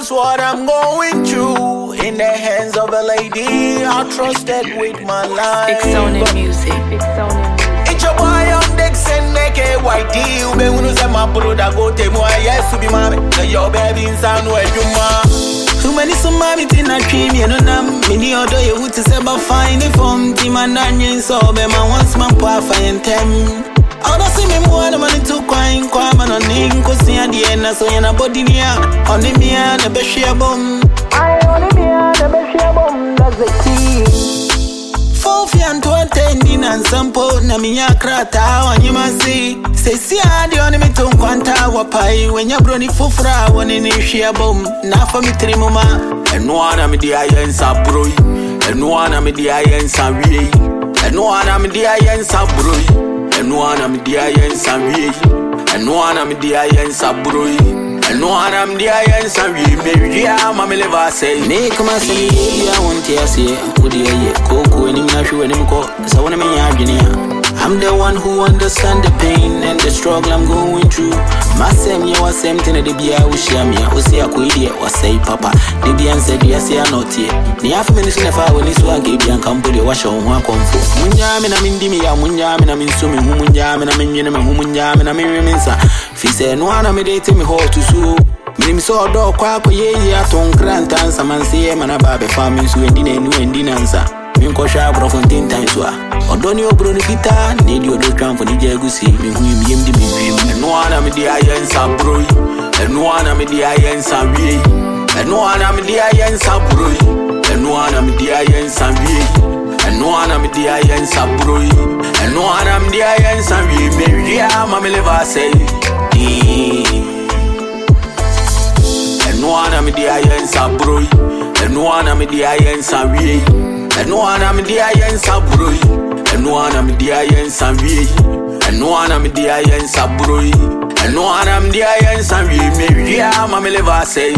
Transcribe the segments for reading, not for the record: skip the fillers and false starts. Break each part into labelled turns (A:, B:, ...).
A: knows what I'm going through. In the hands of a lady I trusted with my life.
B: Exotic music.
A: It's your boy on Dex and make a white deal. Ben when you say my brother go take more yes to be mommy. Now your baby inside where you ma. Too many some mommy in a dream, you know nam. Many other you would say about fine from team and onion so be my once man pa fine tem. I don't see me more than money to coin, come on in, cause see at the end, so you're not body near. Only me and the best share bomb. I only me and the best share bomb, that's the key. 4 and 20 and some pot, Namia Krata, and you must see. Say, see, I the only me to quanta wapai when you're brony fufra, one in a share bomb. Now for me, 3 mama. And one of the irons are broy, and one of the irons are re, and one of the irons are broy. And one am the irons and we, and one am the irons and broy, and one am the irons and we, maybe I'm a liver say. Make my say, I want to say, would you cocoa and him not sure him go, so when I'm the one who understands the pain and the struggle I'm going through. My same year was something that the beer will share me. I will say, I could idiot was say, Papa. The beer said, yes, I not here. The half minutes in the fire when this one gave you and come put the wash on one comfort. Munjamin, I'm in Dimia, Munjamin, I'm in Sumi, Munjamin, I'm in Yemen, Munjamin, I'm in Reminsa. If he said, no one, I'm dating me home to sue. Me saw a dog quack, yeah, ton grant answer, man, say, man, about the family, so in dinner, no in dinner. Minko sharp from 10 times. Or don't you bro Pita, need your drum for the Jagusi, me who him the dream. And one am the irons are broy, and one am the irons are we, and one am the irons are broy, and one am the irons are we, and one am the irons are broy, and one am the irons are we, maybe I'm a liver say. And one am the irons are broy, and one am the irons are we. And one am the irons are broy, and one am the irons are we, and one am the irons are broy, and one am the irons are we, maybe I'm a liver say.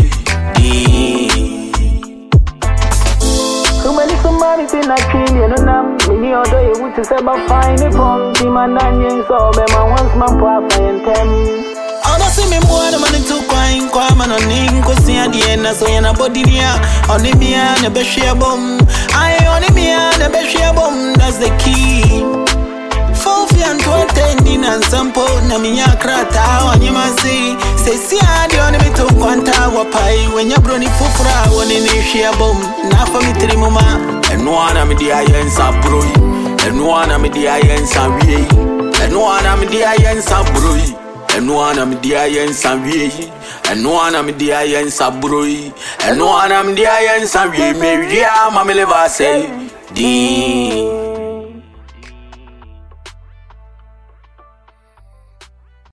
A: Too many somebody in a dream, you know, nam. Many other you would say about fine from team and onion, so be my once man for 5 and 10. I don't see me more than money to coin, come on in, cause see at the end, so you're not body near. Only me and the best share bomb. I only me and the best share bomb, that's the key. 4 and 20 and some pot, Namia Krata, and you must see. Say, see, I the only me to quanta wapai when you're brony fufra, one in a share bomb. Now for me, 3 mama. And one am the irons are broy, and one am the irons are we, and one am the irons are broy. And one am the irons and we, and one am the irons are broy, and one am the irons and we, maybe I'm a liver say.